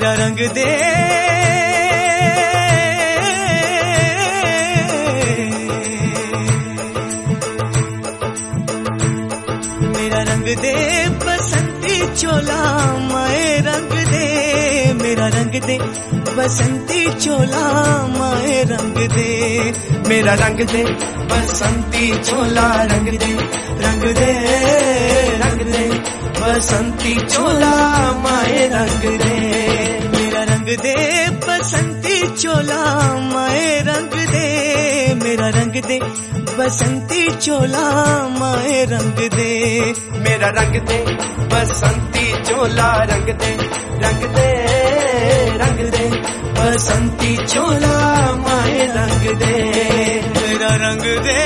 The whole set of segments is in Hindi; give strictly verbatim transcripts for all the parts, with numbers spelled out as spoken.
मेरा रंग दे, मेरा रंग दे बसंती चोला माए रंग दे, मेरा रंग दे बसंती चोला माए रंग दे, मेरा रंग दे बसंती चोला रंग दे, रंग दे रंग दे बसंती चोला माए रंग दे, मेरा रंग दे बसंती चोला माए रंग दे, मेरा रंग दे बसंती चोला माए रंग दे, मेरा रंग दे बसंती चोला रंग दे, रंग दे रंग दे बसंती चोला माए रंग दे, मेरा रंग दे,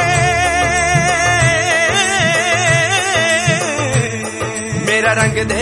मेरा रंग दे,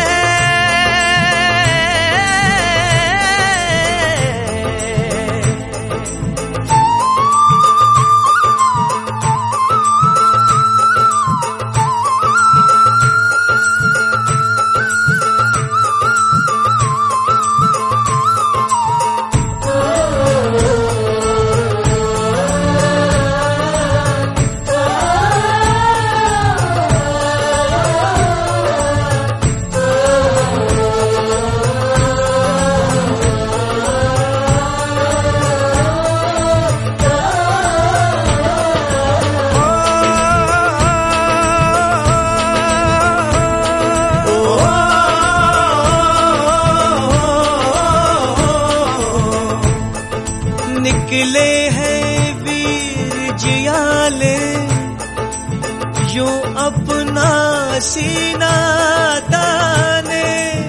निकले हैं वीर जियाले यूं अपना सीना ताने,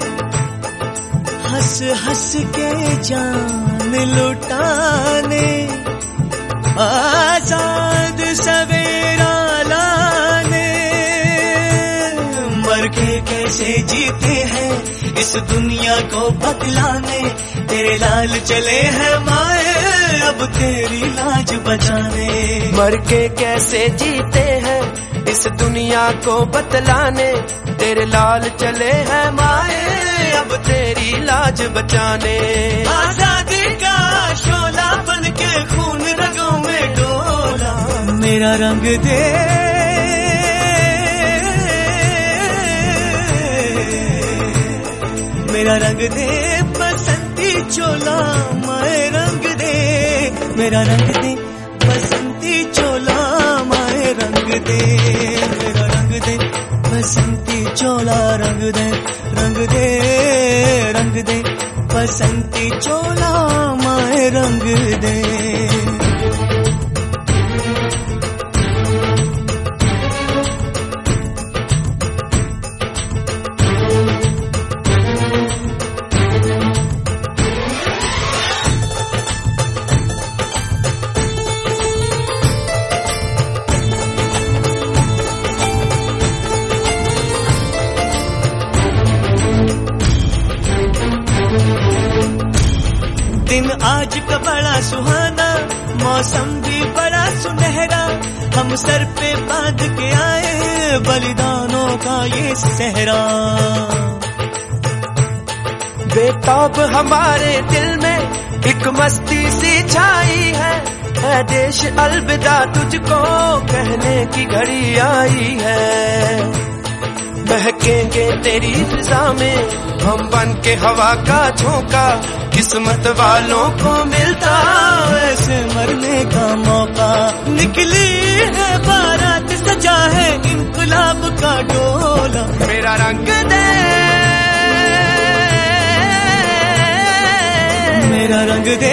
हंस हंस के जान लुटाने, आजाद सवेरा लाने, मर के कैसे जीते हैं इस दुनिया को बदलाने, तेरे लाल चले हैं माए अब तेरी लाज बचाने, मर के कैसे जीते हैं इस दुनिया को बतलाने, तेरे लाल चले हैं माए अब तेरी लाज बचाने, आजादी का शोला बन के खून रगों में डोला, मेरा रंग दे, मेरा रंग दे बसंती चोला माए रंग दे, मेरा रंग दे बसंती चोला माए रंग दे, मेरा रंग दे बसंती चोला रंग दे, रंग दे रंग दे बसंती चोला माए रंग दे। दिन आज का बड़ा सुहाना, मौसम भी बड़ा सुनहरा, हम सर पे बांध के आए बलिदानों का ये सहरा, बेताब हमारे दिल में एक मस्ती सी छाई है, है देश अलविदा तुझको कहने की घड़ी आई है, महकेंगे तेरी फिजा में हम बन के हवा का झोंका, किस्मत वालों को मिलता ऐसे मरने का मौका, निकली है बारात सजा है इंकलाब का डोला, मेरा रंग दे, मेरा रंग दे,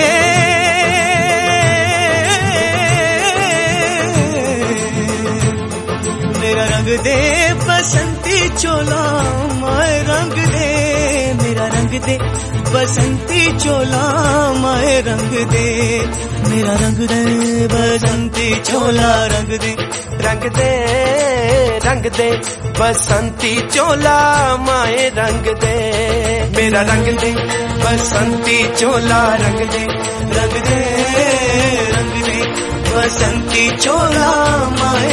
मेरा रंग दे बसंती चोला माए रंग दे, मेरा रंग दे बसंती चोला माए रंग दे, मेरा रंग दे बसंती चोला रंग दे, रंग दे रंग दे बसंती चोला माए रंग दे, मेरा रंग दे बसंती चोला रंग दे, रंग दे रंग दे बसंती चोला माए